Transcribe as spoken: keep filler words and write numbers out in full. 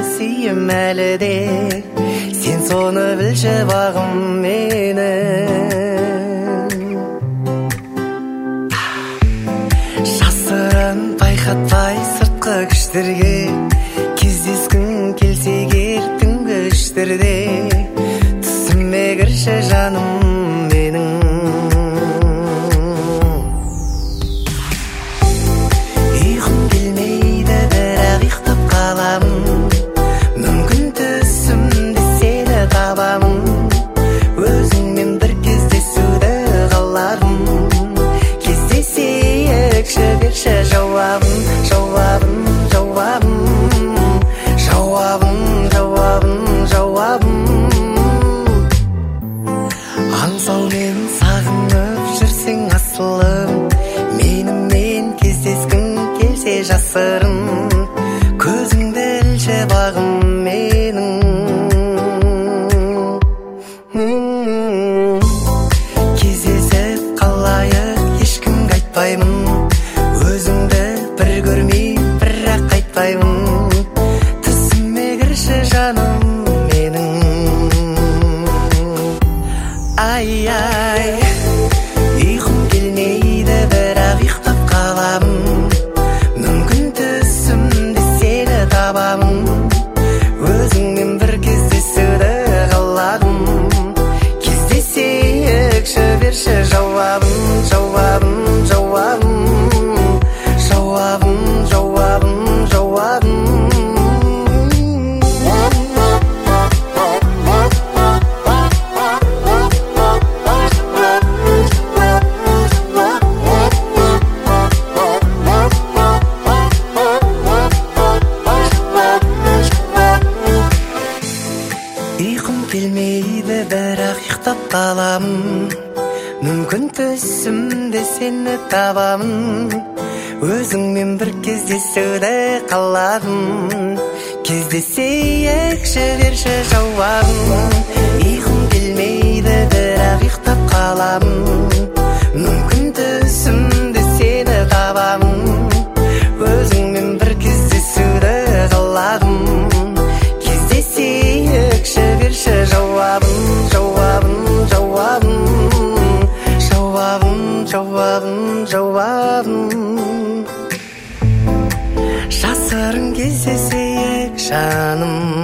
сүйем әлі де, сен соны білші бағым менің. Жасырын байқатпай сыртқы күштерге, кездескің келсе кер түнгі іштерде, түсіме кірші жаным менің. Үйқым келмейді, бірақ ұйықтап қаламын, мүмкін түсімде сені табамын, өзіңмен бір кездесуді қаладым. Кездесейікші, берші жауабын, жауабын, жауабын, жауабын, жауабын, жауабын. Аңсаумен сағынып жүрсең асылым, менімен кездескің келсе жасырын, көзіңді ілші бағым менің. Кездесіп қалайық, ешкімге айтпаймын, өзіңді бір көрмей бірақ қайтпаймын, түсіме кірші жаным менің. Ай-ай, ұйқым келмейді, бірақ ұйықтап қаламын, мүмкін түсімде сені табамын, өзіңмен бір кездесуді қаладым. Кездесейікші, берші жауабын, жауабын, жауабын, жауабын, жауабын, жауабын. Ұйқым келмейді, бірақ ұйықтап қаламын, мүмкін түсімде сені табамын, өзіңмен бір кездесуді қаладым. Кездесейікші, берші жауабын. Ұйқым келмейді, бірақ ұйықтап қаламын, мүмкін түсімде сені табамын, өзіңмен бір кездесуді қаладым. Кездесейікші, берші жауабын, жауабын, жауабын, жауабын, жауабын, жауабын. Жасырын кездесейік жаным.